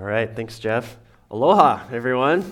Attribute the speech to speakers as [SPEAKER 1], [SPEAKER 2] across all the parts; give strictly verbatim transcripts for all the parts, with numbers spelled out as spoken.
[SPEAKER 1] right, thanks, Jeff. Aloha, everyone.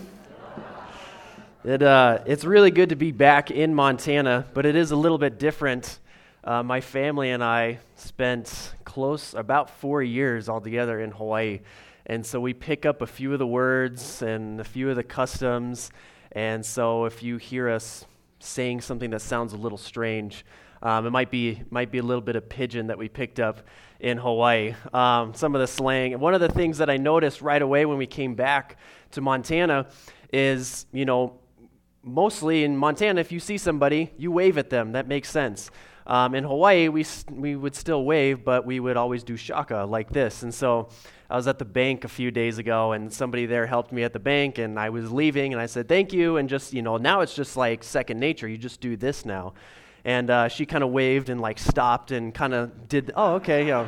[SPEAKER 1] It uh, it's really good to be back in Montana, but it is a little bit different. Uh, my family and I spent close about four years altogether in Hawaii, and so we pick up a few of the words and a few of the customs. And so, if you hear us saying something that sounds a little strange, um, it might be might be a little bit of pidgin that we picked up in Hawaii. Um, some of the slang. And one of the things that I noticed right away when we came back to Montana is, you know, mostly in Montana, if you see somebody, you wave at them. That makes sense. Um, in Hawaii, we we would still wave, but we would always do shaka like this. And so I was at the bank a few days ago, and somebody there helped me at the bank, and I was leaving, and I said, thank you, and just, you know, now it's just like second nature. You just do this now. And uh, she kind of waved and like stopped and kind of did, oh, okay, yeah.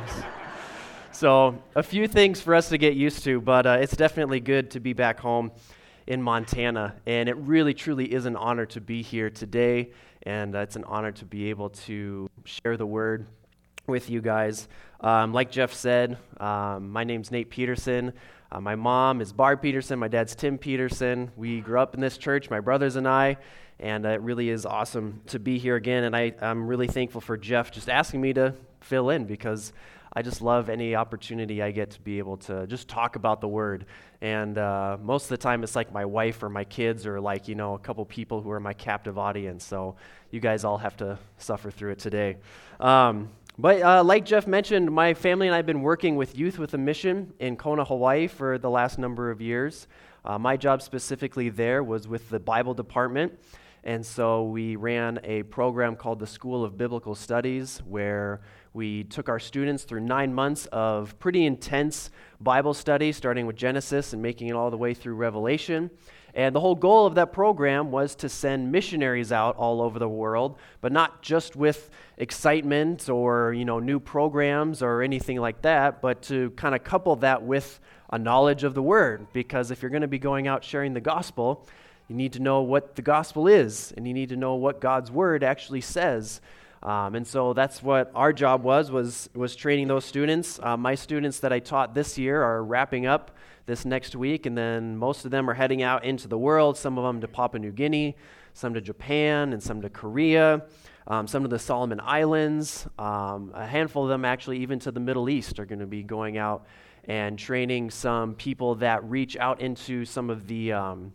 [SPEAKER 1] So a few things for us to get used to, but uh, it's definitely good to be back home in Montana, and it really, truly is an honor to be here today, and uh, it's an honor to be able to share the word with you guys. Um, like Jeff said, um, my name's Nate Peterson. Uh, my mom is Barb Peterson. My dad's Tim Peterson. We grew up in this church, my brothers and I, and uh, it really is awesome to be here again, and I, I'm really thankful for Jeff just asking me to fill in, because I just love any opportunity I get to be able to just talk about the Word. And uh, most of the time it's like my wife or my kids or like, you know, a couple people who are my captive audience. So you guys all have to suffer through it today. Um, but uh, like Jeff mentioned, my family and I have been working with Youth with a Mission in Kona, Hawaii for the last number of years. Uh, my job specifically there was with the Bible department. And so we ran a program called the School of Biblical Studies, where we took our students through nine months of pretty intense Bible study, starting with Genesis and making it all the way through Revelation. And the whole goal of that program was to send missionaries out all over the world, but not just with excitement or, you know, new programs or anything like that, but to kind of couple that with a knowledge of the Word. Because if you're going to be going out sharing the gospel, you need to know what the gospel is, and you need to know what God's Word actually says. Um, and so that's what our job was, was, was training those students. Uh, my students that I taught this year are wrapping up this next week, and then most of them are heading out into the world, some of them to Papua New Guinea, some to Japan, and some to Korea, um, some to the Solomon Islands. Um, a handful of them actually even to the Middle East are going to be going out and training some people that reach out into some of the um,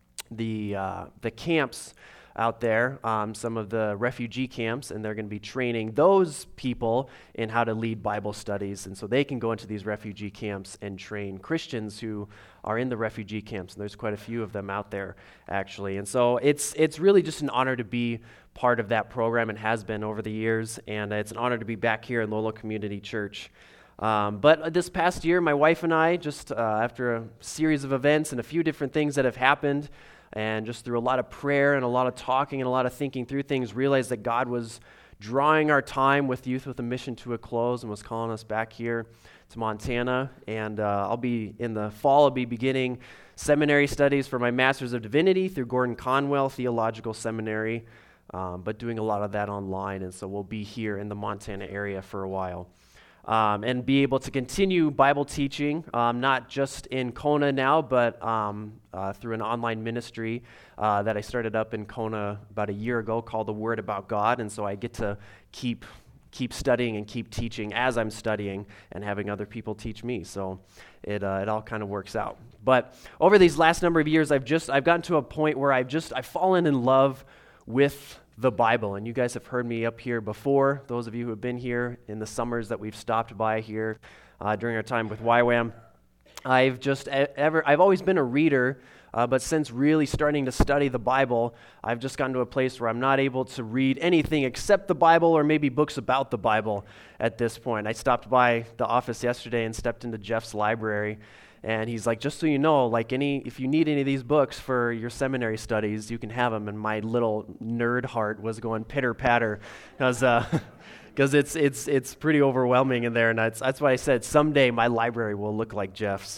[SPEAKER 1] the uh, the camps out there, um, some of the refugee camps, and they're going to be training those people in how to lead Bible studies, and so they can go into these refugee camps and train Christians who are in the refugee camps, and there's quite a few of them out there, actually. And so it's it's really just an honor to be part of that program, and has been over the years, and it's an honor to be back here in Lolo Community Church. Um, but this past year, my wife and I, just uh, after a series of events and a few different things that have happened, and just through a lot of prayer and a lot of talking and a lot of thinking through things, realized that God was drawing our time with Youth with a Mission to a close and was calling us back here to Montana. And uh, I'll be, in the fall, I'll be beginning seminary studies for my Master's of Divinity through Gordon Conwell Theological Seminary, um, but doing a lot of that online. And so we'll be here in the Montana area for a while. Um, and be able to continue Bible teaching, um, not just in Kona now, but um, uh, through an online ministry uh, that I started up in Kona about a year ago called The Word About God. And so I get to keep keep studying and keep teaching as I'm studying and having other people teach me. So it uh, it all kind of works out. But over these last number of years, I've just I've gotten to a point where I've just I've fallen in love with the Bible. And you guys have heard me up here before, those of you who have been here in the summers that we've stopped by here uh, during our time with Y WAM. I've just ever, I've always been a reader, uh, but since really starting to study the Bible, I've just gotten to a place where I'm not able to read anything except the Bible or maybe books about the Bible at this point. I stopped by the office yesterday and stepped into Jeff's library, and he's like, just so you know, like any, if you need any of these books for your seminary studies, you can have them. And my little nerd heart was going pitter patter, because uh, because it's it's it's pretty overwhelming in there. And that's that's why I said someday my library will look like Jeff's.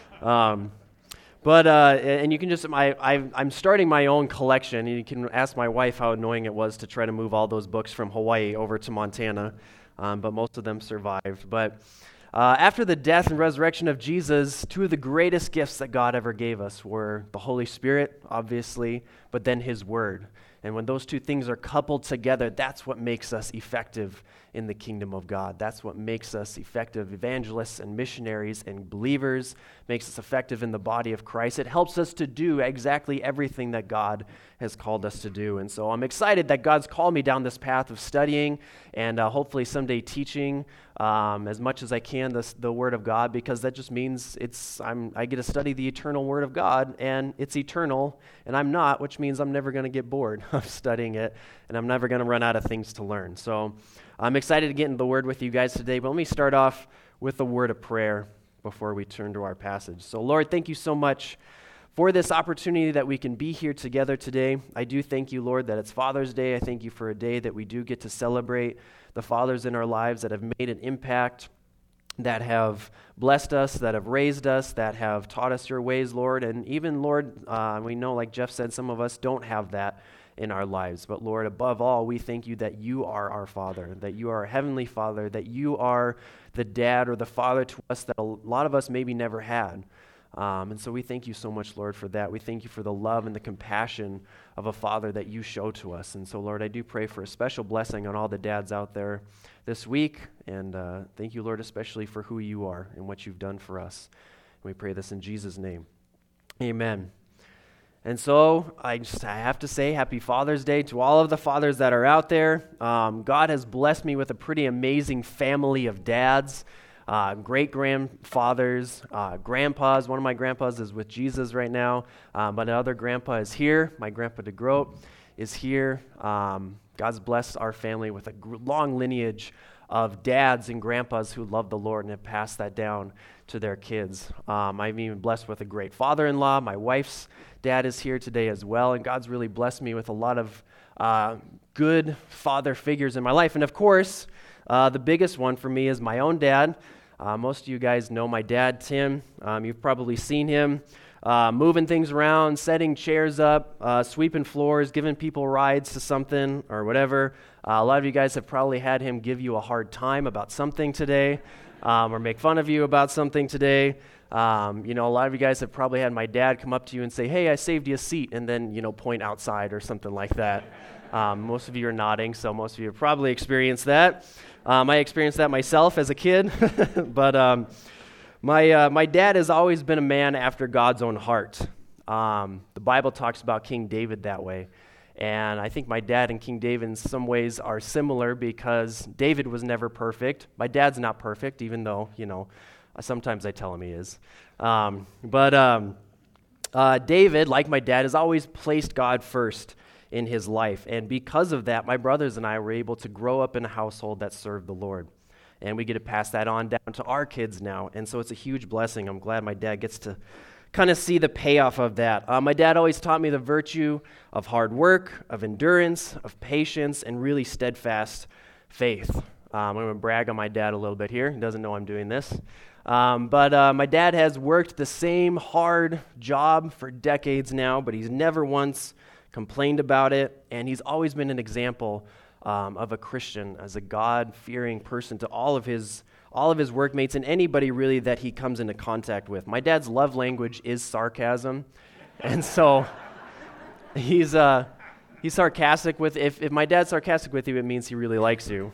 [SPEAKER 1] Um, but uh, and you can just I, I I'm starting my own collection. And you can ask my wife how annoying it was to try to move all those books from Hawaii over to Montana, um, but most of them survived. But Uh, after the death and resurrection of Jesus, two of the greatest gifts that God ever gave us were the Holy Spirit, obviously, but then His Word. And when those two things are coupled together, that's what makes us effective in the kingdom of God. That's what makes us effective evangelists and missionaries and believers, makes us effective in the body of Christ. It helps us to do exactly everything that God has called us to do. And so I'm excited that God's called me down this path of studying and uh, hopefully someday teaching um, as much as I can this, the Word of God, because that just means it's I'm I get to study the eternal Word of God, and it's eternal, and I'm not, which means I'm never going to get bored of studying it, and I'm never going to run out of things to learn. So I'm excited to get into the Word with you guys today, but let me start off with a word of prayer before we turn to our passage. So Lord, thank you so much for this opportunity that we can be here together today. I do thank you, Lord, that it's Father's Day. I thank you for a day that we do get to celebrate the fathers in our lives that have made an impact, that have blessed us, that have raised us, that have taught us your ways, Lord. And even, Lord, uh, we know, like Jeff said, some of us don't have that in our lives. But Lord, above all, we thank you that you are our Father, that you are our Heavenly Father, that you are the dad or the father to us that a lot of us maybe never had. Um, and so we thank you so much, Lord, for that. We thank you for the love and the compassion of a father that you show to us. And so, Lord, I do pray for a special blessing on all the dads out there this week. And uh, thank you, Lord, especially for who you are and what you've done for us. And we pray this in Jesus' name. Amen. And so I just I have to say happy Father's Day to all of the fathers that are out there. Um, God has blessed me with a pretty amazing family of dads. Uh, great-grandfathers, uh, grandpas. One of my grandpas is with Jesus right now, um, but another grandpa is here. My grandpa DeGroat is here. Um, God's blessed our family with a gr- long lineage of dads and grandpas who love the Lord and have passed that down to their kids. Um, I'm even blessed with a great father-in-law. My wife's dad is here today as well, and God's really blessed me with a lot of uh, good father figures in my life. And of course, Uh, the biggest one for me is my own dad. Uh, most of you guys know my dad, Tim. Um, you've probably seen him uh, moving things around, setting chairs up, uh, sweeping floors, giving people rides to something or whatever. Uh, a lot of you guys have probably had him give you a hard time about something today um, or make fun of you about something today. Um, you know, a lot of you guys have probably had my dad come up to you and say, "Hey, I saved you a seat," and then, you know, point outside or something like that. Um, most of you are nodding, so most of you have probably experienced that. Um, I experienced that myself as a kid, but um, my uh, my dad has always been a man after God's own heart. Um, the Bible talks about King David that way, and I think my dad and King David in some ways are similar because David was never perfect. My dad's not perfect, even though, you know, sometimes I tell him he is. Um, but um, uh, David, like my dad, has always placed God first in his life. And because of that, my brothers and I were able to grow up in a household that served the Lord. And we get to pass that on down to our kids now. And so it's a huge blessing. I'm glad my dad gets to kind of see the payoff of that. Uh, my dad always taught me the virtue of hard work, of endurance, of patience, and really steadfast faith. Um, I'm going to brag on my dad a little bit here. He doesn't know I'm doing this. Um, but uh, my dad has worked the same hard job for decades now, but he's never once complained about it, and he's always been an example um, of a Christian, as a God-fearing person to all of his all of his workmates and anybody really that he comes into contact with. My dad's love language is sarcasm, and so he's uh, he's sarcastic with. If if my dad's sarcastic with you, it means he really likes you.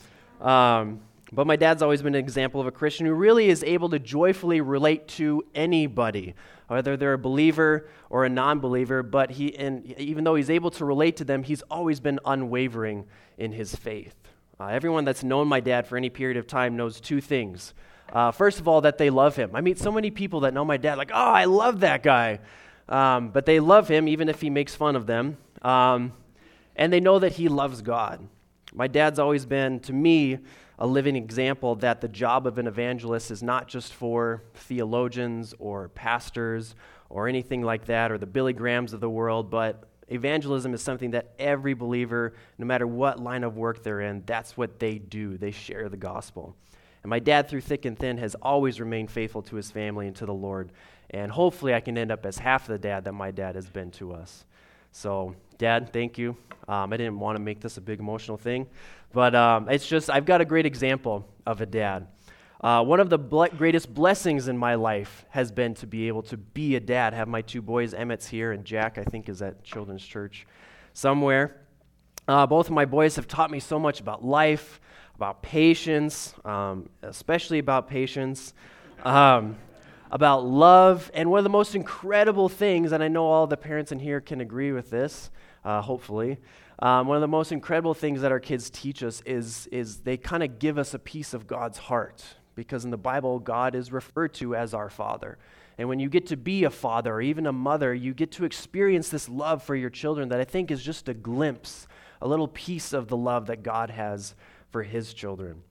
[SPEAKER 1] Um, but my dad's always been an example of a Christian who really is able to joyfully relate to anybody, whether they're a believer or a non-believer, but he, and even though he's able to relate to them, he's always been unwavering in his faith. Uh, everyone that's known my dad for any period of time knows two things. Uh, first of all, that they love him. I meet so many people that know my dad, like, oh, I love that guy. Um, but they love him even if he makes fun of them. Um, and they know that he loves God. My dad's always been, to me, a living example that the job of an evangelist is not just for theologians or pastors or anything like that, or the Billy Grahams of the world, but evangelism is something that every believer, no matter what line of work they're in, that's what they do. They share the gospel. And my dad, through thick and thin, has always remained faithful to his family and to the Lord. And hopefully I can end up as half the dad that my dad has been to us. So, Dad, thank you. Um, I didn't want to make this a big emotional thing, but um, it's just, I've got a great example of a dad. Uh, one of the ble- greatest blessings in my life has been to be able to be a dad, have my two boys, Emmett's here, and Jack, I think, is at Children's Church somewhere. Uh, both of my boys have taught me so much about life, about patience, um, especially about patience, um, about love, and one of the most incredible things, and I know all the parents in here can agree with this, uh, hopefully, um, one of the most incredible things that our kids teach us is, is they kind of give us a piece of God's heart. Because in the Bible, God is referred to as our Father. And when you get to be a father or even a mother, you get to experience this love for your children that I think is just a glimpse, a little piece of the love that God has for his children.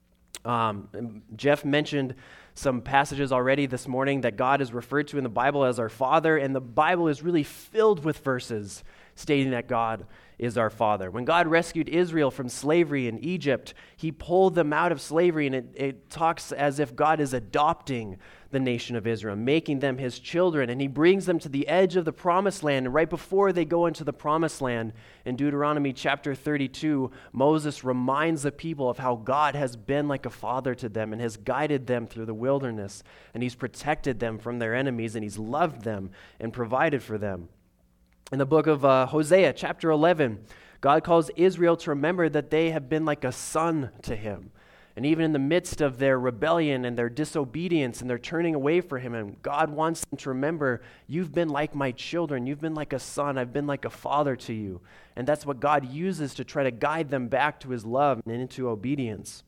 [SPEAKER 1] Um, Jeff mentioned some passages already this morning that God is referred to in the Bible as our Father, and the Bible is really filled with verses stating that God is our Father. When God rescued Israel from slavery in Egypt, he pulled them out of slavery, and it, it talks as if God is adopting the nation of Israel, making them his children, and he brings them to the edge of the promised land. And right before they go into the promised land, in Deuteronomy chapter thirty-two, Moses reminds the people of how God has been like a father to them and has guided them through the wilderness, and he's protected them from their enemies, and he's loved them and provided for them. In the book of uh, Hosea, chapter eleven, God calls Israel to remember that they have been like a son to him. And even in the midst of their rebellion and their disobedience and their turning away from him, and God wants them to remember, you've been like my children. You've been like a son. I've been like a father to you. And that's what God uses to try to guide them back to his love and into obedience.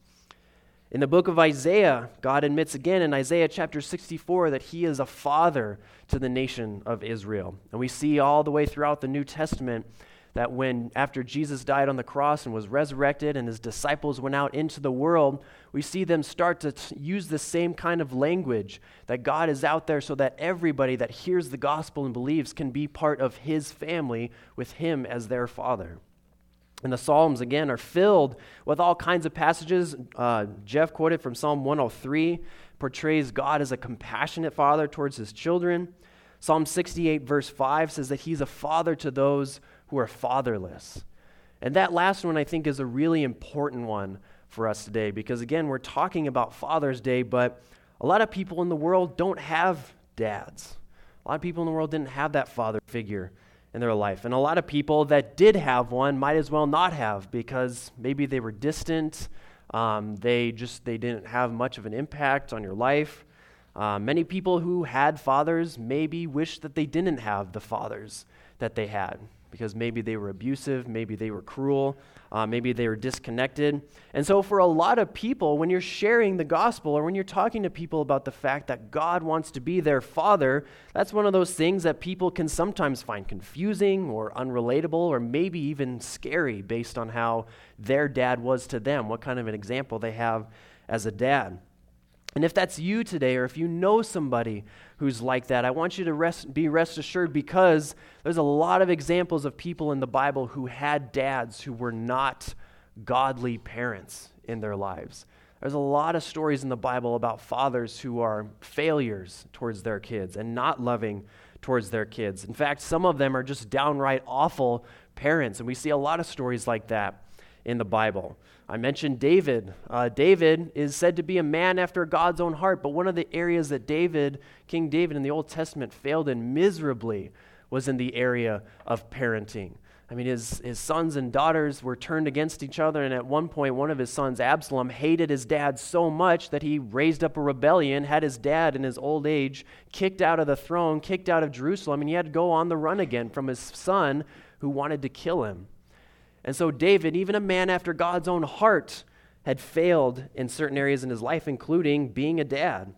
[SPEAKER 1] In the book of Isaiah, God admits again in Isaiah chapter sixty-four that he is a father to the nation of Israel. And we see all the way throughout the New Testament that when, after Jesus died on the cross and was resurrected and his disciples went out into the world, we see them start to t- use the same kind of language, that God is out there so that everybody that hears the gospel and believes can be part of his family with him as their father. And the Psalms, again, are filled with all kinds of passages. Uh, Jeff quoted from Psalm one oh three, portrays God as a compassionate father towards his children. Psalm sixty-eight, verse five, says that he's a father to those who are fatherless. And that last one, I think, is a really important one for us today because, again, we're talking about Father's Day, but a lot of people in the world don't have dads. A lot of people in the world didn't have that father figure in their life. And a lot of people that did have one might as well not have because maybe they were distant, um, they just they didn't have much of an impact on your life. Uh, many people who had fathers maybe wish that they didn't have the fathers that they had because maybe they were abusive, maybe they were cruel, uh, maybe they were disconnected. And so for a lot of people, when you're sharing the gospel or when you're talking to people about the fact that God wants to be their father, that's one of those things that people can sometimes find confusing or unrelatable or maybe even scary based on how their dad was to them, what kind of an example they have as a dad. And if that's you today, or if you know somebody who's like that, I want you to rest, be rest assured because there's a lot of examples of people in the Bible who had dads who were not godly parents in their lives. There's a lot of stories in the Bible about fathers who are failures towards their kids and not loving towards their kids. In fact, some of them are just downright awful parents, and we see a lot of stories like that in the Bible. I mentioned David. Uh, David is said to be a man after God's own heart, but one of the areas that David, King David in the Old Testament failed in miserably was in the area of parenting. I mean, his, his sons and daughters were turned against each other, and at one point, one of his sons, Absalom, hated his dad so much that he raised up a rebellion, had his dad in his old age kicked out of the throne, kicked out of Jerusalem, and he had to go on the run again from his son who wanted to kill him. And so David, even a man after God's own heart, had failed in certain areas in his life, including being a dad.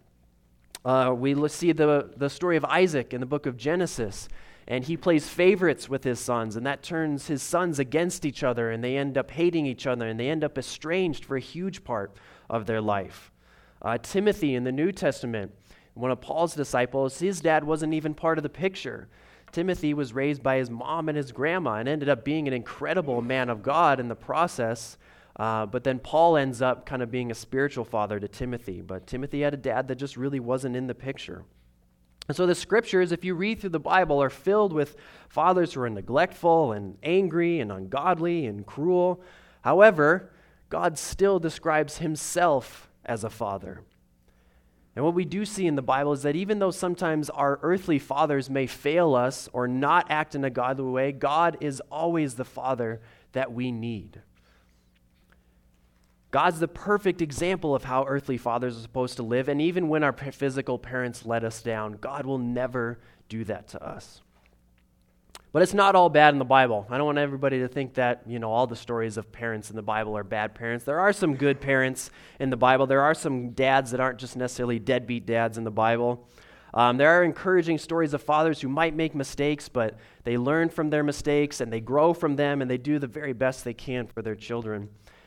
[SPEAKER 1] Uh, we see the, the story of Isaac in the book of Genesis, and he plays favorites with his sons, and that turns his sons against each other, and they end up hating each other, and they end up estranged for a huge part of their life. Uh, Timothy in the New Testament, one of Paul's disciples, his dad wasn't even part of the picture. Timothy was raised by his mom and his grandma and ended up being an incredible man of God in the process. Uh, but then Paul ends up kind of being a spiritual father to Timothy. But Timothy had a dad that just really wasn't in the picture. And so the scriptures, if you read through the Bible, are filled with fathers who are neglectful and angry and ungodly and cruel. However, God still describes himself as a father. And what we do see in the Bible is that even though sometimes our earthly fathers may fail us or not act in a godly way, God is always the Father that we need. God's the perfect example of how earthly fathers are supposed to live, and even when our physical parents let us down, God will never do that to us. But it's not all bad in the Bible. I don't want everybody to think that, you know, all the stories of parents in the Bible are bad parents. There are some good parents in the Bible. There are some dads that aren't just necessarily deadbeat dads in the Bible. Um, there are encouraging stories of fathers who might make mistakes, but they learn from their mistakes and they grow from them and they do the very best they can for their children.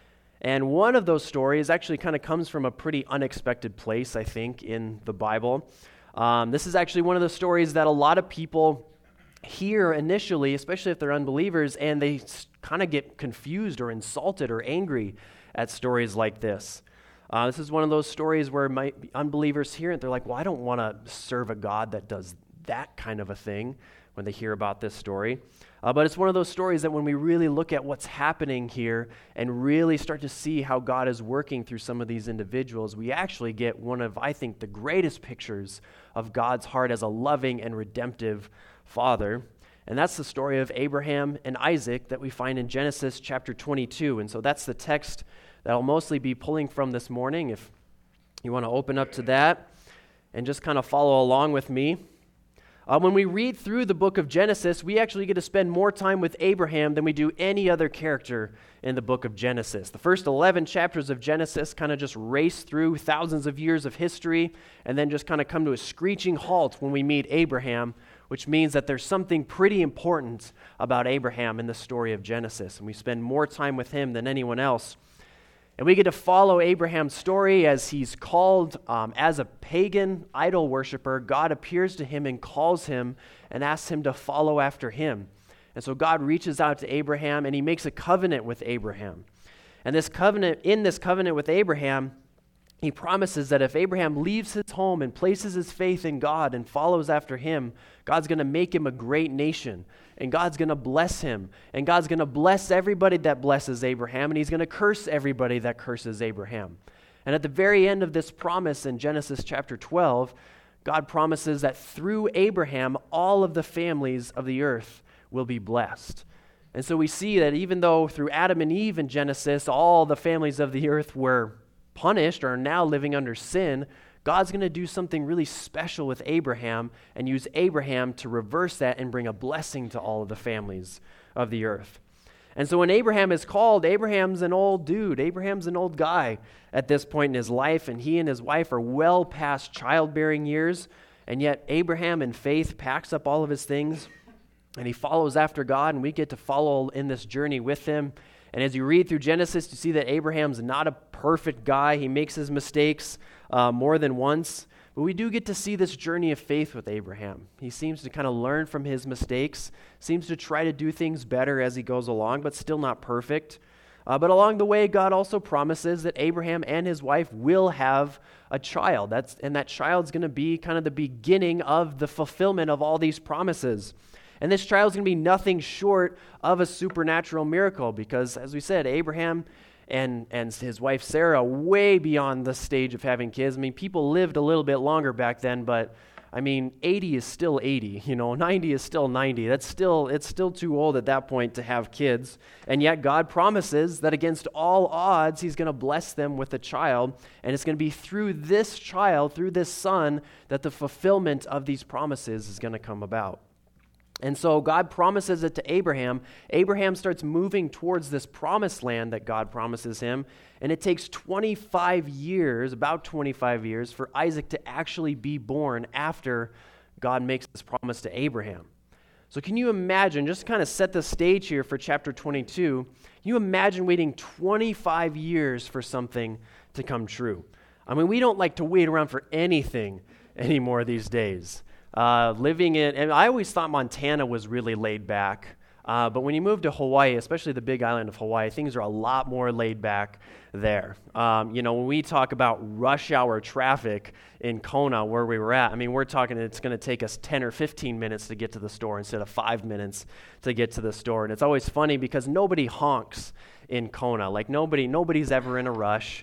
[SPEAKER 1] And one of those stories actually kind of comes from a pretty unexpected place, I think, in the Bible. Um, this is actually one of the stories that a lot of people hear initially, especially if they're unbelievers, and they kind of get confused or insulted or angry at stories like this. Uh, this is one of those stories where my unbelievers hear it, they're like, well, I don't want to serve a God that does that kind of a thing when they hear about this story. Uh, but it's one of those stories that when we really look at what's happening here and really start to see how God is working through some of these individuals, we actually get one of, I think, the greatest pictures of God's heart as a loving and redemptive Father. And that's the story of Abraham and Isaac that we find in Genesis chapter twenty-two. And so that's the text that I'll mostly be pulling from this morning. If you want to open up to that and just kind of follow along with me. Uh, when we read through the book of Genesis, we actually get to spend more time with Abraham than we do any other character in the book of Genesis. The first eleven chapters of Genesis kind of just race through thousands of years of history and then just kind of come to a screeching halt when we meet Abraham, which means that there's something pretty important about Abraham in the story of Genesis, and we spend more time with him than anyone else. And we get to follow Abraham's story as he's called um, as a pagan idol worshiper. God appears to him and calls him and asks him to follow after him. And so God reaches out to Abraham and he makes a covenant with Abraham. And this covenant, in this covenant with Abraham, he promises that if Abraham leaves his home and places his faith in God and follows after him, God's going to make him a great nation. And God's going to bless him. And God's going to bless everybody that blesses Abraham. And he's going to curse everybody that curses Abraham. And at the very end of this promise in Genesis chapter twelve, God promises that through Abraham, all of the families of the earth will be blessed. And so we see that even though through Adam and Eve in Genesis, all the families of the earth were punished or are now living under sin, God's going to do something really special with Abraham and use Abraham to reverse that and bring a blessing to all of the families of the earth. And so when Abraham is called, Abraham's an old dude. Abraham's an old guy at this point in his life, and he and his wife are well past childbearing years, and yet Abraham in faith packs up all of his things, and he follows after God, and we get to follow in this journey with him. And as you read through Genesis, you see that Abraham's not a perfect guy. He makes his mistakes uh, more than once. But we do get to see this journey of faith with Abraham. He seems to kind of learn from his mistakes, seems to try to do things better as he goes along, but still not perfect. Uh, but along the way, God also promises that Abraham and his wife will have a child. That's, and that child's going to be kind of the beginning of the fulfillment of all these promises. And this child is going to be nothing short of a supernatural miracle because, as we said, Abraham and, and his wife Sarah, way beyond the stage of having kids. I mean, people lived a little bit longer back then, but, I mean, eighty is still eighty, you know, ninety is still ninety. That's still, it's still too old at that point to have kids. And yet God promises that against all odds, he's going to bless them with a child, and it's going to be through this child, through this son, that the fulfillment of these promises is going to come about. And so God promises it to Abraham. Abraham starts moving towards this promised land that God promises him. And it takes twenty-five years, about twenty-five years, for Isaac to actually be born after God makes this promise to Abraham. So can you imagine, just to kind of set the stage here for chapter twenty-two, can you imagine waiting twenty-five years for something to come true? I mean, we don't like to wait around for anything anymore these days. Uh, living in, and I always thought Montana was really laid back, uh, but when you move to Hawaii, especially the big island of Hawaii, things are a lot more laid back there. Um, you know, when we talk about rush hour traffic in Kona, where we were at, I mean, we're talking it's going to take us ten or fifteen minutes to get to the store instead of five minutes to get to the store. And it's always funny because nobody honks in Kona. Like nobody, nobody's ever in a rush.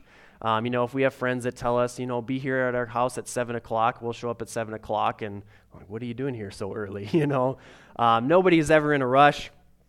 [SPEAKER 1] Um, you know, if we have friends that tell us, you know, be here at our house at seven o'clock, we'll show up at seven o'clock, and like, what are you doing here so early? You know, um, nobody's ever in a rush.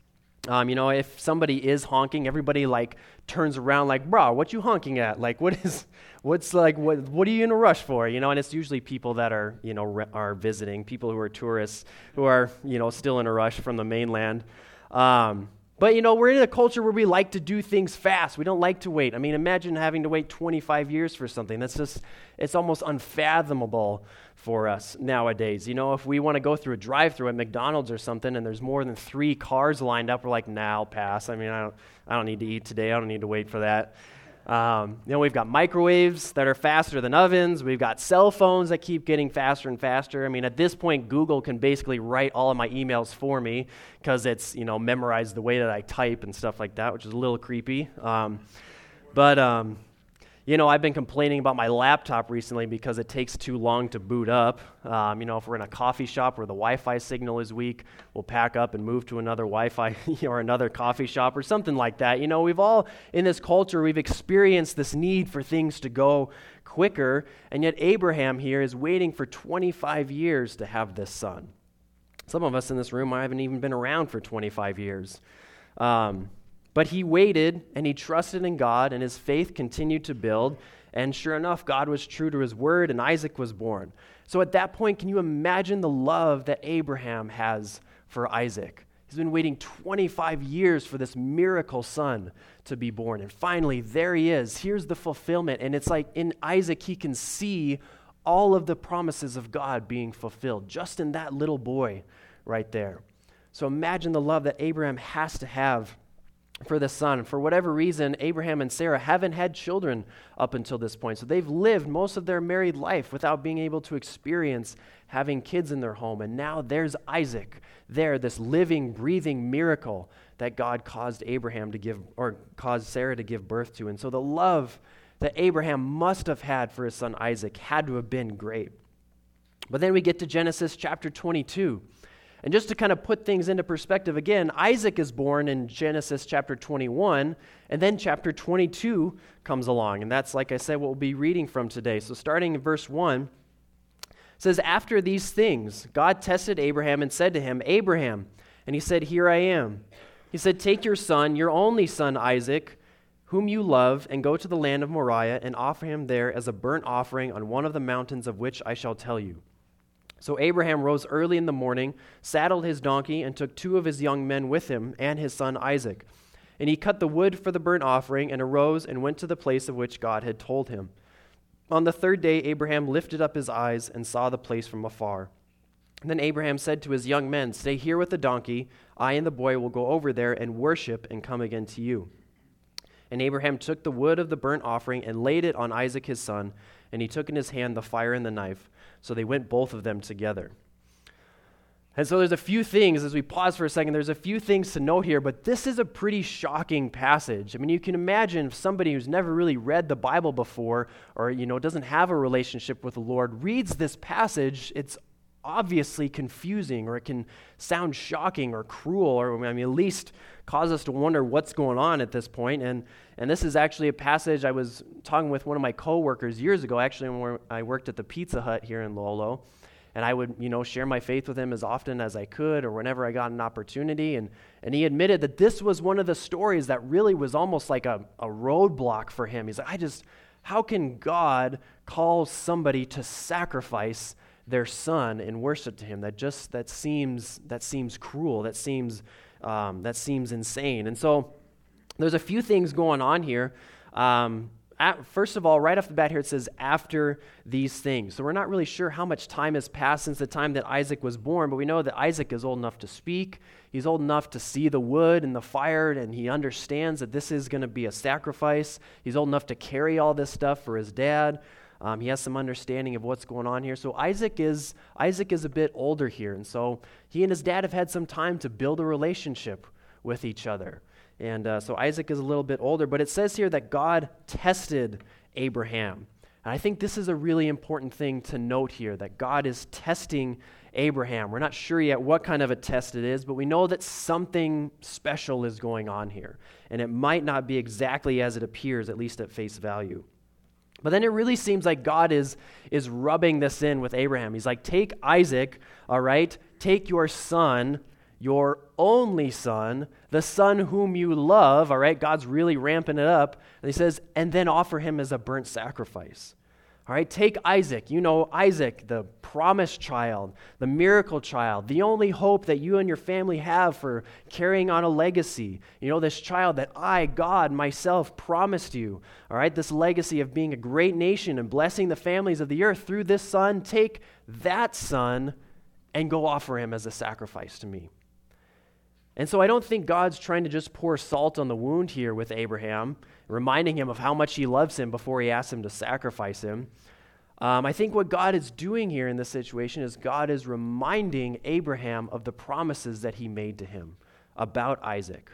[SPEAKER 1] Um, you know, if somebody is honking, everybody like turns around like, bro, what you honking at? Like, what is, what's like, what, what are you in a rush for? You know, and it's usually people that are, you know, re- are visiting, people who are tourists, who are, you know, still in a rush from the mainland. Um, but, you know, we're in a culture where we like to do things fast. We don't like to wait. I mean, imagine having to wait twenty-five years for something. That's just, it's almost unfathomable for us nowadays. You know, if we want to go through a drive-through at McDonald's or something and there's more than three cars lined up, we're like, nah, I'll pass. I mean, I don't, I don't need to eat today. I don't need to wait for that. Um, you know, we've got microwaves that are faster than ovens. We've got cell phones that keep getting faster and faster. I mean, at this point, Google can basically write all of my emails for me because it's, you know, memorized the way that I type and stuff like that, which is a little creepy. Um, but, um, you know, I've been complaining about my laptop recently because it takes too long to boot up. Um, you know, if we're in a coffee shop where the Wi-Fi signal is weak, we'll pack up and move to another Wi-Fi or another coffee shop or something like that. You know, we've all, in this culture, we've experienced this need for things to go quicker, and yet Abraham here is waiting for twenty-five years to have this son. Some of us in this room haven't even been around for twenty-five years. Um But he waited, and he trusted in God, and his faith continued to build. And sure enough, God was true to his word, and Isaac was born. So at that point, can you imagine the love that Abraham has for Isaac? He's been waiting twenty-five years for this miracle son to be born. And finally, there he is. Here's the fulfillment. And it's like in Isaac, he can see all of the promises of God being fulfilled, just in that little boy right there. So imagine the love that Abraham has to have for the son. For whatever reason, Abraham and Sarah haven't had children up until this point. So they've lived most of their married life without being able to experience having kids in their home. And now there's Isaac there, this living, breathing miracle that God caused Abraham to give, or caused Sarah to give birth to. And so the love that Abraham must have had for his son Isaac had to have been great. But then we get to Genesis chapter twenty-two. And just to kind of put things into perspective again, Isaac is born in Genesis chapter twenty-one, and then chapter twenty-two comes along. And that's, like I said, what we'll be reading from today. So starting in verse one, it says, "After these things, God tested Abraham and said to him, 'Abraham,' and he said, 'Here I am.' He said, 'Take your son, your only son Isaac, whom you love, and go to the land of Moriah and offer him there as a burnt offering on one of the mountains of which I shall tell you.' So Abraham rose early in the morning, saddled his donkey, and took two of his young men with him and his son Isaac. And he cut the wood for the burnt offering and arose and went to the place of which God had told him. On the third day, Abraham lifted up his eyes and saw the place from afar. And then Abraham said to his young men, 'Stay here with the donkey. I and the boy will go over there and worship and come again to you.' And Abraham took the wood of the burnt offering and laid it on Isaac his son, and he took in his hand the fire and the knife. So they went both of them together." And so there's a few things, as we pause for a second, there's a few things to note here, but this is a pretty shocking passage. I mean, you can imagine if somebody who's never really read the Bible before, or, you know, doesn't have a relationship with the Lord, reads this passage, it's obviously confusing, or it can sound shocking or cruel, or I mean, at least cause us to wonder what's going on at this point. And and this is actually a passage I was talking with one of my coworkers years ago, actually when I worked at the Pizza Hut here in Lolo, and I would, you know, share my faith with him as often as I could, or whenever I got an opportunity. And and he admitted that this was one of the stories that really was almost like a, a roadblock for him. He's like, I just, how can God call somebody to sacrifice their son in worship to him? That just that seems that seems cruel. That seems um, that seems insane. And so there's a few things going on here. Um, at, first of all, right off the bat here, it says after these things. So we're not really sure how much time has passed since the time that Isaac was born, but we know that Isaac is old enough to speak. He's old enough to see the wood and the fire, and he understands that this is going to be a sacrifice. He's old enough to carry all this stuff for his dad. Um, he has some understanding of what's going on here. So Isaac is Isaac is a bit older here, and so he and his dad have had some time to build a relationship with each other. And uh, so Isaac is a little bit older, but it says here that God tested Abraham. And I think this is a really important thing to note here, that God is testing Abraham. We're not sure yet what kind of a test it is, but we know that something special is going on here. And it might not be exactly as it appears, at least at face value. But then it really seems like God is, is rubbing this in with Abraham. He's like, take Isaac, all right? Take your son, your only son, the son whom you love, all right? God's really ramping it up. And he says, and then offer him as a burnt sacrifice. All right, take Isaac. You know, Isaac, the promised child, the miracle child, the only hope that you and your family have for carrying on a legacy. You know, this child that I, God, myself promised you. All right, this legacy of being a great nation and blessing the families of the earth through this son. Take that son and go offer him as a sacrifice to me. And so I don't think God's trying to just pour salt on the wound here with Abraham, reminding him of how much he loves him before he asks him to sacrifice him. Um, I think what God is doing here in this situation is God is reminding Abraham of the promises that he made to him about Isaac.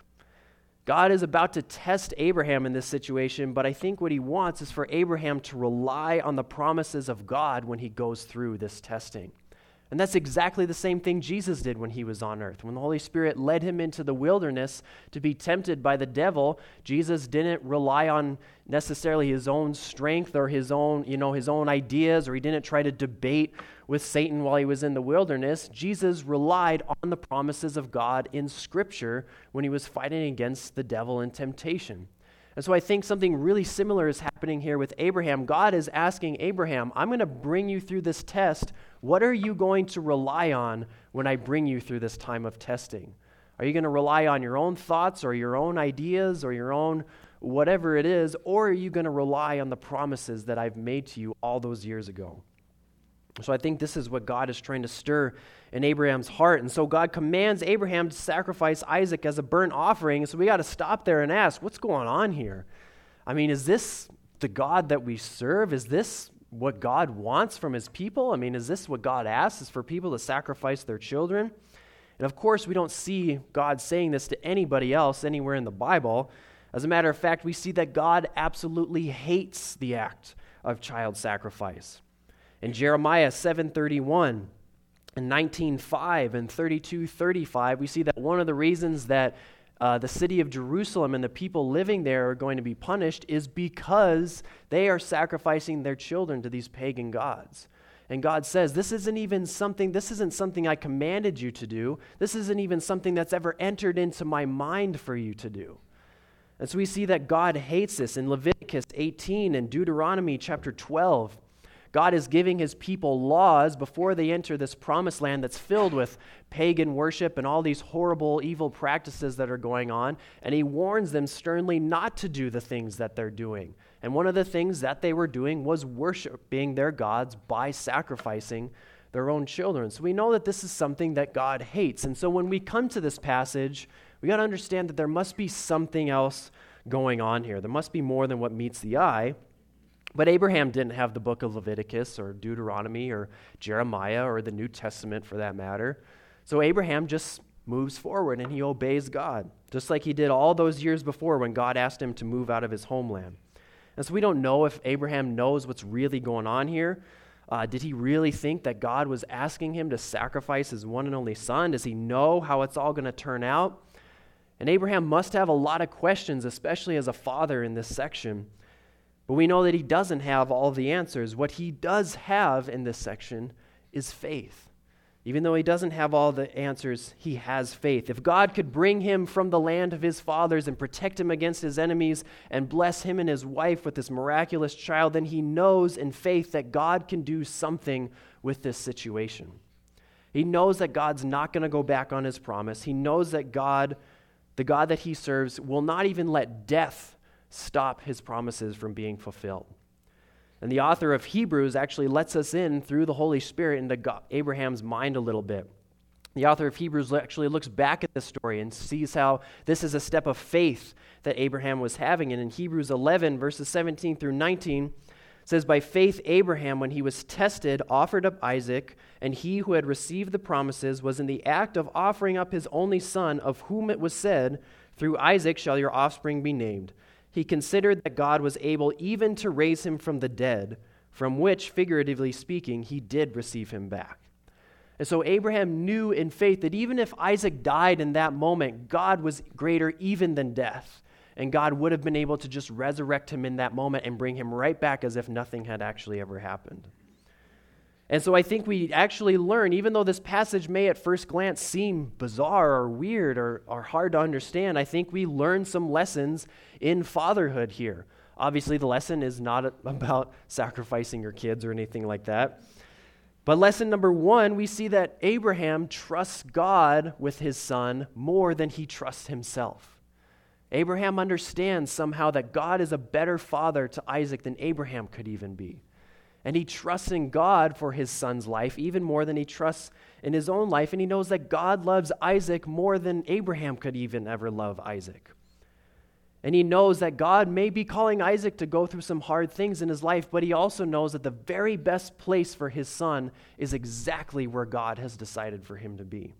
[SPEAKER 1] God is about to test Abraham in this situation, but I think what he wants is for Abraham to rely on the promises of God when he goes through this testing. And that's exactly the same thing Jesus did when he was on earth. When the Holy Spirit led him into the wilderness to be tempted by the devil, Jesus didn't rely on necessarily his own strength or his own, you know, his own ideas, or he didn't try to debate with Satan while he was in the wilderness. Jesus relied on the promises of God in Scripture when he was fighting against the devil in temptation. And so I think something really similar is happening here with Abraham. God is asking Abraham, I'm going to bring you through this test. What are you going to rely on when I bring you through this time of testing? Are you going to rely on your own thoughts or your own ideas or your own whatever it is, or are you going to rely on the promises that I've made to you all those years ago? So I think this is what God is trying to stir in Abraham's heart. And so God commands Abraham to sacrifice Isaac as a burnt offering. So we got to stop there and ask, what's going on here? I mean, is this the God that we serve? Is this what God wants from his people? I mean, is this what God asks, is for people to sacrifice their children? And of course, we don't see God saying this to anybody else anywhere in the Bible. As a matter of fact, we see that God absolutely hates the act of child sacrifice. In Jeremiah seven thirty-one and nineteen five and thirty-two thirty-five, we see that one of the reasons that uh, the city of Jerusalem and the people living there are going to be punished is because they are sacrificing their children to these pagan gods. And God says, this isn't even something, this isn't something I commanded you to do. This isn't even something that's ever entered into my mind for you to do. And so we see that God hates this in Leviticus eighteen and Deuteronomy chapter twelve. God is giving his people laws before they enter this promised land that's filled with pagan worship and all these horrible, evil practices that are going on. And he warns them sternly not to do the things that they're doing. And one of the things that they were doing was worshiping their gods by sacrificing their own children. So we know that this is something that God hates. And so when we come to this passage, we got to understand that there must be something else going on here. There must be more than what meets the eye. But Abraham didn't have the book of Leviticus or Deuteronomy or Jeremiah or the New Testament for that matter. So Abraham just moves forward and he obeys God, just like he did all those years before when God asked him to move out of his homeland. And so we don't know if Abraham knows what's really going on here. Uh, did he really think that God was asking him to sacrifice his one and only son? Does he know how it's all going to turn out? And Abraham must have a lot of questions, especially as a father in this section. But we know that he doesn't have all the answers. What he does have in this section is faith. Even though he doesn't have all the answers, he has faith. If God could bring him from the land of his fathers and protect him against his enemies and bless him and his wife with this miraculous child, then he knows in faith that God can do something with this situation. He knows that God's not going to go back on his promise. He knows that God, the God that he serves, will not even let death stop his promises from being fulfilled. And the author of Hebrews actually lets us in through the Holy Spirit into God, Abraham's mind a little bit. The author of Hebrews actually looks back at this story and sees how this is a step of faith that Abraham was having. And in Hebrews eleven, verses seventeen through nineteen, it says, by faith Abraham, when he was tested, offered up Isaac, and he who had received the promises was in the act of offering up his only son, of whom it was said, through Isaac shall your offspring be named. He considered that God was able even to raise him from the dead, from which, figuratively speaking, he did receive him back. And so Abraham knew in faith that even if Isaac died in that moment, God was greater even than death. and God would have been able to just resurrect him in that moment and bring him right back as if nothing had actually ever happened. And so I think we actually learn, even though this passage may at first glance seem bizarre or weird or, or hard to understand, I think we learn some lessons in fatherhood here. Obviously, the lesson is not about sacrificing your kids or anything like that. But lesson number one, we see that Abraham trusts God with his son more than he trusts himself. Abraham understands somehow that God is a better father to Isaac than Abraham could even be. And he trusts in God for his son's life even more than he trusts in his own life. And he knows that God loves Isaac more than Abraham could even ever love Isaac. And he knows that God may be calling Isaac to go through some hard things in his life, but he also knows that the very best place for his son is exactly where God has decided for him to be.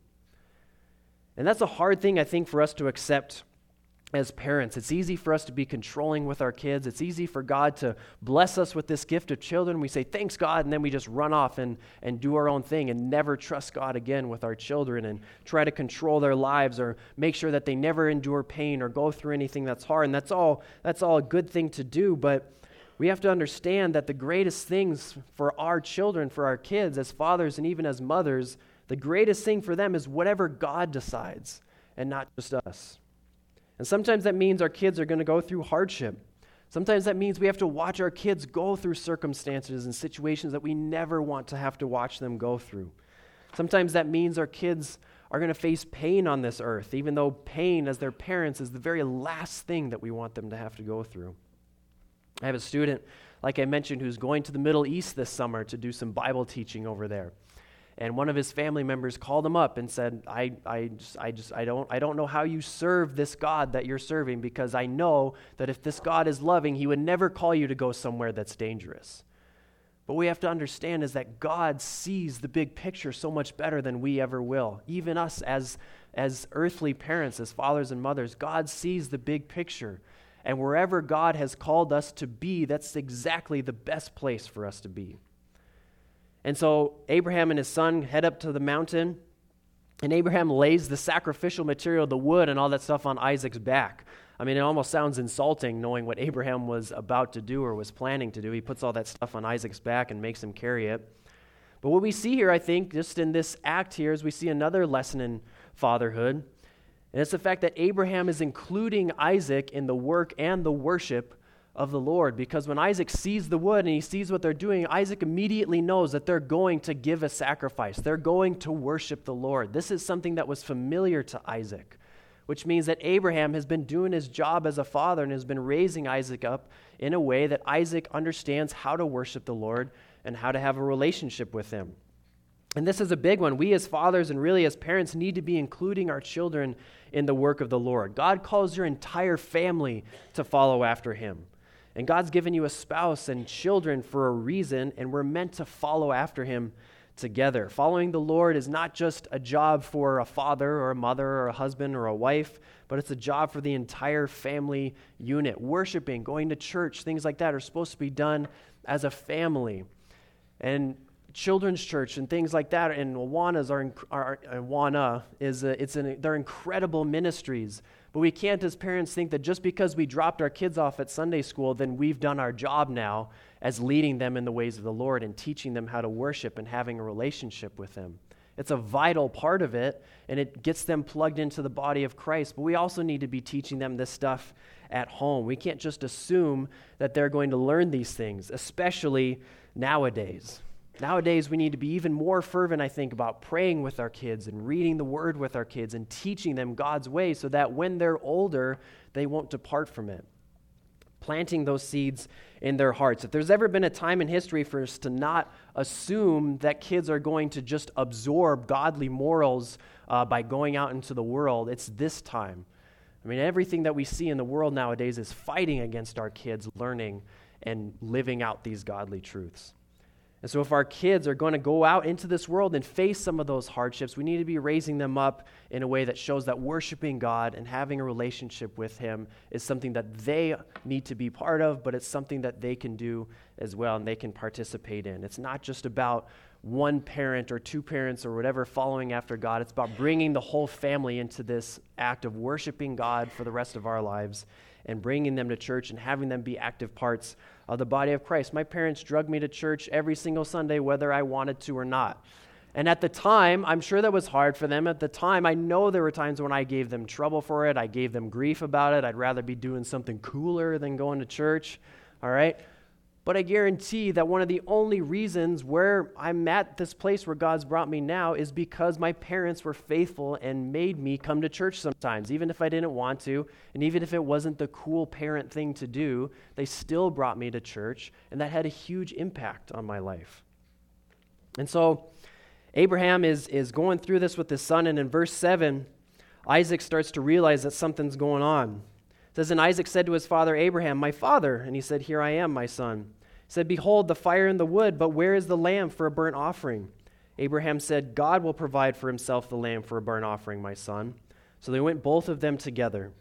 [SPEAKER 1] And that's a hard thing, I think, for us to accept as parents. It's easy for us to be controlling with our kids. It's easy for God to bless us with this gift of children. We say, thanks, God, and then we just run off and, and do our own thing and never trust God again with our children and try to control their lives or make sure that they never endure pain or go through anything that's hard. And that's all, that's all a good thing to do, but we have to understand that the greatest things for our children, for our kids, as fathers and even as mothers, the greatest thing for them is whatever God decides and not just us. And sometimes that means our kids are going to go through hardship. Sometimes that means we have to watch our kids go through circumstances and situations that we never want to have to watch them go through. Sometimes that means our kids are going to face pain on this earth, even though pain as their parents is the very last thing that we want them to have to go through. I have a student, like I mentioned, who's going to the Middle East this summer to do some Bible teaching over there. And one of his family members called him up and said, I, I, just, I, just, I, don't, I don't know how you serve this God that you're serving, because I know that if this God is loving, he would never call you to go somewhere that's dangerous. But what we have to understand is that God sees the big picture so much better than we ever will. Even us as, as earthly parents, as fathers and mothers, God sees the big picture. And wherever God has called us to be, that's exactly the best place for us to be. And so Abraham and his son head up to the mountain, and Abraham lays the sacrificial material, the wood and all that stuff, on Isaac's back. I mean, it almost sounds insulting knowing what Abraham was about to do or was planning to do. He puts all that stuff on Isaac's back and makes him carry it. But what we see here, I think, just in this act here, is we see another lesson in fatherhood. And it's the fact that Abraham is including Isaac in the work and the worship of the Lord, because when Isaac sees the wood and he sees what they're doing, Isaac immediately knows that they're going to give a sacrifice. They're going to worship the Lord. This is something that was familiar to Isaac, which means that Abraham has been doing his job as a father and has been raising Isaac up in a way that Isaac understands how to worship the Lord and how to have a relationship with him. And this is a big one. We as fathers and really as parents need to be including our children in the work of the Lord. God calls your entire family to follow after him. And God's given you a spouse and children for a reason, and we're meant to follow after him together. Following the Lord is not just a job for a father or a mother or a husband or a wife, but it's a job for the entire family unit. Worshiping, going to church, things like that are supposed to be done as a family. And children's church and things like that, and Awanas are, are Awana is a, it's an, they're incredible ministries. But we can't as parents think that just because we dropped our kids off at Sunday school, then we've done our job now as leading them in the ways of the Lord and teaching them how to worship and having a relationship with him. It's a vital part of it, and it gets them plugged into the body of Christ. But we also need to be teaching them this stuff at home. We can't just assume that they're going to learn these things, especially nowadays. Nowadays, we need to be even more fervent, I think, about praying with our kids and reading the Word with our kids and teaching them God's way so that when they're older, they won't depart from it. Planting those seeds in their hearts. If there's ever been a time in history for us to not assume that kids are going to just absorb godly morals uh, by going out into the world, it's this time. I mean, everything that we see in the world nowadays is fighting against our kids learning and living out these godly truths. And so if our kids are going to go out into this world and face some of those hardships, we need to be raising them up in a way that shows that worshiping God and having a relationship with him is something that they need to be part of, but it's something that they can do as well and they can participate in. It's not just about one parent or two parents or whatever following after God. It's about bringing the whole family into this act of worshiping God for the rest of our lives and bringing them to church and having them be active parts of the body of Christ. My parents drug me to church every single Sunday, whether I wanted to or not. And at the time, I'm sure that was hard for them. At the time, I know there were times when I gave them trouble for it. I gave them grief about it. I'd rather be doing something cooler than going to church, all right? But I guarantee that one of the only reasons where I'm at this place where God's brought me now is because my parents were faithful and made me come to church sometimes, even if I didn't want to, and even if it wasn't the cool parent thing to do, they still brought me to church, and that had a huge impact on my life. And so Abraham is, is going through this with his son, and in verse seven, Isaac starts to realize that something's going on. It says, and Isaac said to his father Abraham, my father, and he said, here I am, my son. He said, behold, the fire and the wood, but where is the lamb for a burnt offering? Abraham said, God will provide for himself the lamb for a burnt offering, my son. So they went both of them together.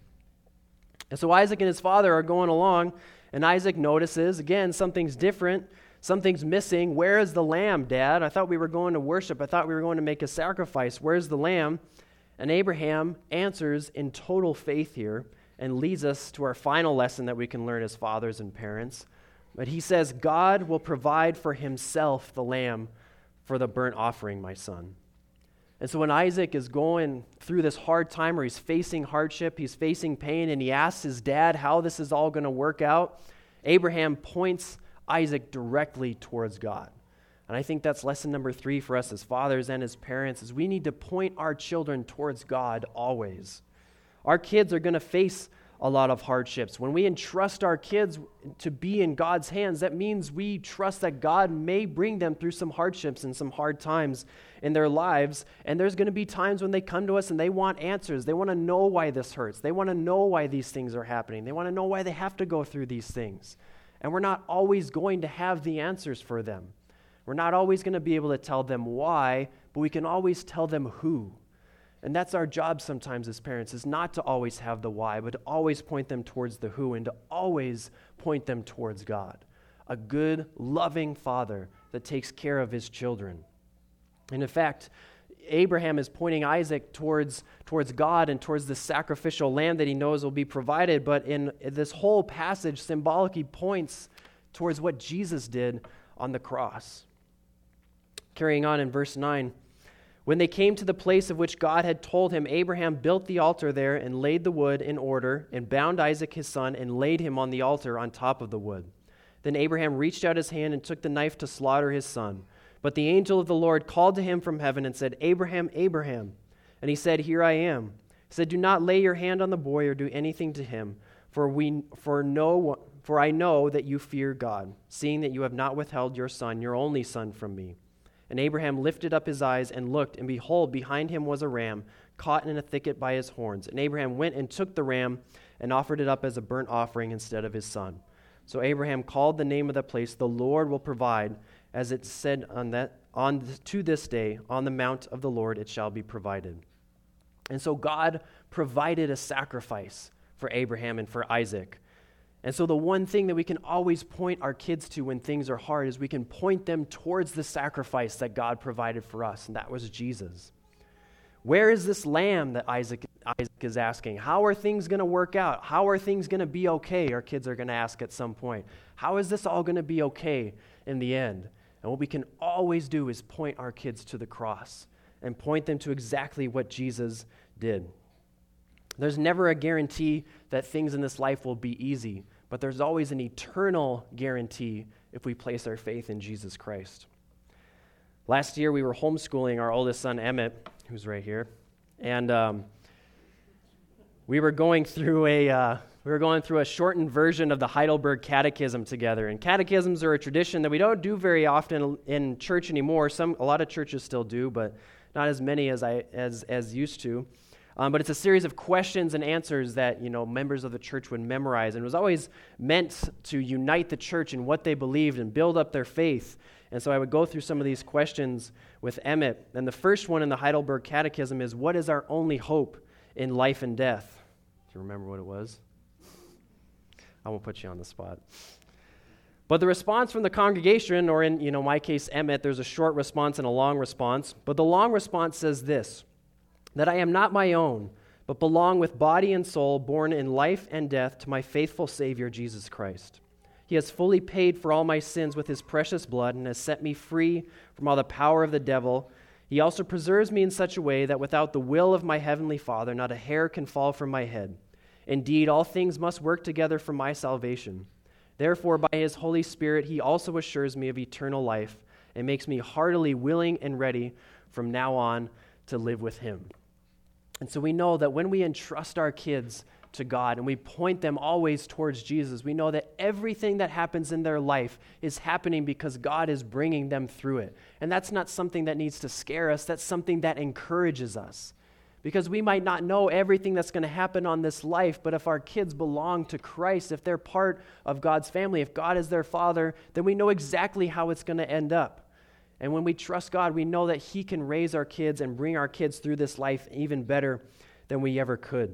[SPEAKER 1] And so Isaac and his father are going along, and Isaac notices, again, something's different, something's missing. Where is the lamb, Dad? I thought we were going to worship. I thought we were going to make a sacrifice. Where's the lamb? And Abraham answers in total faith here, and leads us to our final lesson that we can learn as fathers and parents. But he says, God will provide for himself the lamb for the burnt offering, my son. And so when Isaac is going through this hard time where he's facing hardship, he's facing pain, and he asks his dad how this is all going to work out, Abraham points Isaac directly towards God. And I think that's lesson number three for us as fathers and as parents, is we need to point our children towards God always. Our kids are going to face a lot of hardships. When we entrust our kids to be in God's hands, that means we trust that God may bring them through some hardships and some hard times in their lives. And there's going to be times when they come to us and they want answers. They want to know why this hurts. They want to know why these things are happening. They want to know why they have to go through these things. And we're not always going to have the answers for them. We're not always going to be able to tell them why, but we can always tell them who. And that's our job sometimes as parents, is not to always have the why, but to always point them towards the who, and to always point them towards God, a good, loving father that takes care of his children. And in fact, Abraham is pointing Isaac towards, towards God and towards the sacrificial lamb that he knows will be provided, but in this whole passage symbolically points towards what Jesus did on the cross. Carrying on in verse nine, when they came to the place of which God had told him, Abraham built the altar there and laid the wood in order and bound Isaac his son and laid him on the altar on top of the wood. Then Abraham reached out his hand and took the knife to slaughter his son. But the angel of the Lord called to him from heaven and said, Abraham, Abraham. And he said, Here I am. He said, Do not lay your hand on the boy or do anything to him, for we for no for I know that you fear God, seeing that you have not withheld your son, your only son, from me. And Abraham lifted up his eyes and looked, and behold, behind him was a ram, caught in a thicket by his horns. And Abraham went and took the ram and offered it up as a burnt offering instead of his son. So Abraham called the name of the place, The Lord Will Provide, as it said on that on to this day, on the mount of the Lord it shall be provided. And so God provided a sacrifice for Abraham and for Isaac. And so the one thing that we can always point our kids to when things are hard is we can point them towards the sacrifice that God provided for us, and that was Jesus. Where is this lamb that Isaac, Isaac is asking? How are things going to work out? How are things going to be okay? Our kids are going to ask at some point. How is this all going to be okay in the end? And what we can always do is point our kids to the cross and point them to exactly what Jesus did. There's never a guarantee that things in this life will be easy, but there's always an eternal guarantee if we place our faith in Jesus Christ. Last year, we were homeschooling our oldest son, Emmett, who's right here, and um, we were going through a uh, we were going through a shortened version of the Heidelberg Catechism together. And catechisms are a tradition that we don't do very often in church anymore. Some a lot of churches still do, but not as many as I as as used to. Um, but it's a series of questions and answers that, you know, members of the church would memorize. And it was always meant to unite the church in what they believed and build up their faith. And so I would go through some of these questions with Emmett. And the first one in the Heidelberg Catechism is, what is our only hope in life and death? Do you remember what it was? I won't put you on the spot. But the response from the congregation, or in, you know, my case, Emmett, there's a short response and a long response. But the long response says this, that I am not my own, but belong with body and soul, born in life and death, to my faithful Savior, Jesus Christ. He has fully paid for all my sins with his precious blood and has set me free from all the power of the devil. He also preserves me in such a way that without the will of my heavenly Father, not a hair can fall from my head. Indeed, all things must work together for my salvation. Therefore, by his Holy Spirit, he also assures me of eternal life and makes me heartily willing and ready from now on to live with him. And so we know that when we entrust our kids to God and we point them always towards Jesus, we know that everything that happens in their life is happening because God is bringing them through it. And that's not something that needs to scare us. That's something that encourages us. Because we might not know everything that's going to happen on this life, but if our kids belong to Christ, if they're part of God's family, if God is their father, then we know exactly how it's going to end up. And when we trust God, we know that he can raise our kids and bring our kids through this life even better than we ever could.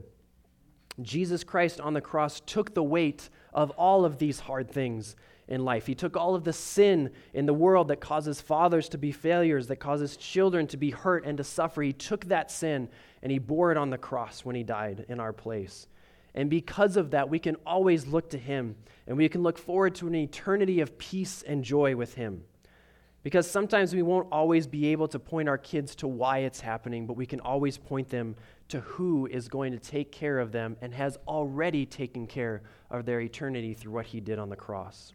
[SPEAKER 1] Jesus Christ on the cross took the weight of all of these hard things in life. He took all of the sin in the world that causes fathers to be failures, that causes children to be hurt and to suffer. He took that sin and he bore it on the cross when he died in our place. And because of that, we can always look to him and we can look forward to an eternity of peace and joy with him. Because sometimes we won't always be able to point our kids to why it's happening, but we can always point them to who is going to take care of them and has already taken care of their eternity through what he did on the cross.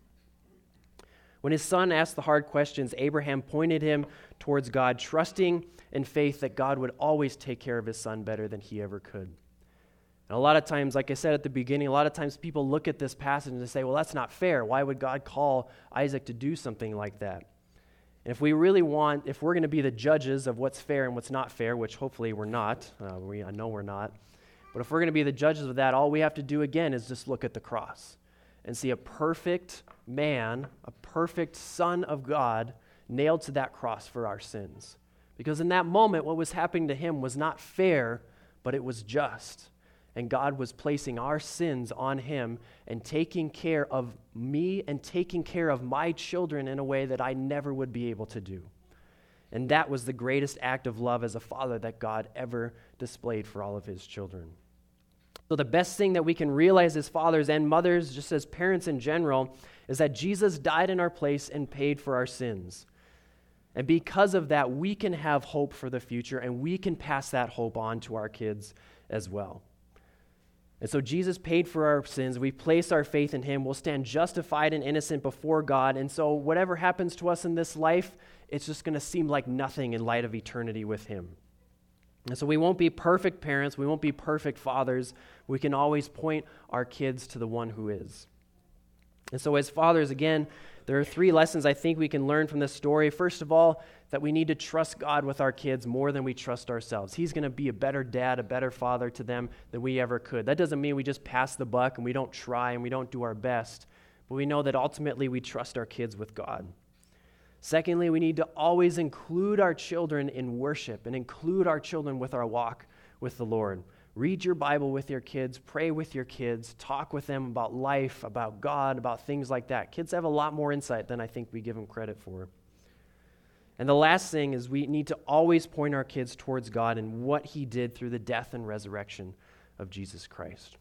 [SPEAKER 1] When his son asked the hard questions, Abraham pointed him towards God, trusting in faith that God would always take care of his son better than he ever could. And a lot of times, like I said at the beginning, a lot of times people look at this passage and they say, well, that's not fair. Why would God call Isaac to do something like that? And if we really want, if we're going to be the judges of what's fair and what's not fair, which hopefully we're not, uh, we, I know we're not, but if we're going to be the judges of that, all we have to do again is just look at the cross and see a perfect man, a perfect Son of God, nailed to that cross for our sins. Because in that moment, what was happening to him was not fair, but it was just. And God was placing our sins on him and taking care of me and taking care of my children in a way that I never would be able to do. And that was the greatest act of love as a father that God ever displayed for all of his children. So the best thing that we can realize as fathers and mothers, just as parents in general, is that Jesus died in our place and paid for our sins. And because of that, we can have hope for the future and we can pass that hope on to our kids as well. And so Jesus paid for our sins. We place our faith in him. We'll stand justified and innocent before God. And so whatever happens to us in this life, it's just going to seem like nothing in light of eternity with him. And so we won't be perfect parents. We won't be perfect fathers. We can always point our kids to the one who is. And so as fathers, again, there are three lessons I think we can learn from this story. First of all, that we need to trust God with our kids more than we trust ourselves. He's going to be a better dad, a better father to them than we ever could. That doesn't mean we just pass the buck and we don't try and we don't do our best, but we know that ultimately we trust our kids with God. Secondly, we need to always include our children in worship and include our children with our walk with the Lord. Read your Bible with your kids, pray with your kids, talk with them about life, about God, about things like that. Kids have a lot more insight than I think we give them credit for. And the last thing is we need to always point our kids towards God and what he did through the death and resurrection of Jesus Christ.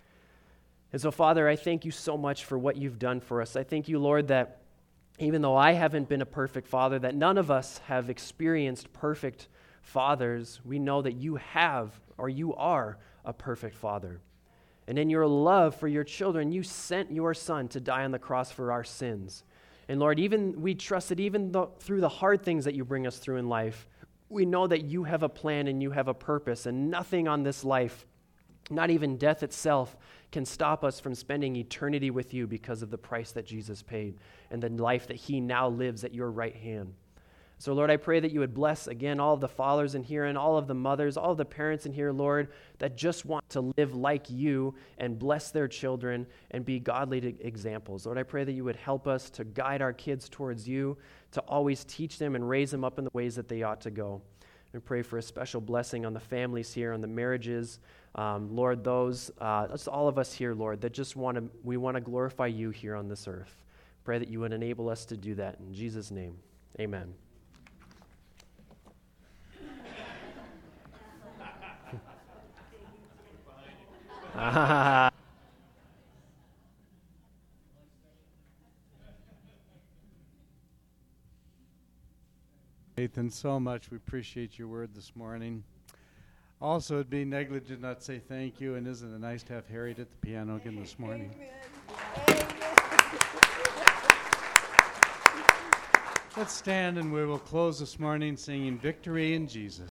[SPEAKER 1] And so, Father, I thank you so much for what you've done for us. I thank you, Lord, that even though I haven't been a perfect father, that none of us have experienced perfect fathers, we know that you have, or you are, a perfect father. And in your love for your children, you sent your son to die on the cross for our sins. And Lord, even we trust that even though, through the hard things that you bring us through in life, we know that you have a plan and you have a purpose, and nothing on this life, not even death itself, can stop us from spending eternity with you because of the price that Jesus paid and the life that he now lives at your right hand. So, Lord, I pray that you would bless, again, all of the fathers in here and all of the mothers, all of the parents in here, Lord, that just want to live like you and bless their children and be godly examples. Lord, I pray that you would help us to guide our kids towards you, to always teach them and raise them up in the ways that they ought to go. We pray for a special blessing on the families here, on the marriages. Um, Lord, those, uh, that's all of us here, Lord, that just want to, we want to glorify you here on this earth. Pray that you would enable us to do that. In Jesus' name, amen.
[SPEAKER 2] Nathan, so much. We appreciate your word this morning. Also, it'd be negligent not to say thank you, and isn't it nice to have Harriet at the piano again this morning?
[SPEAKER 3] Amen.
[SPEAKER 2] Let's stand and we will close this morning singing Victory in Jesus.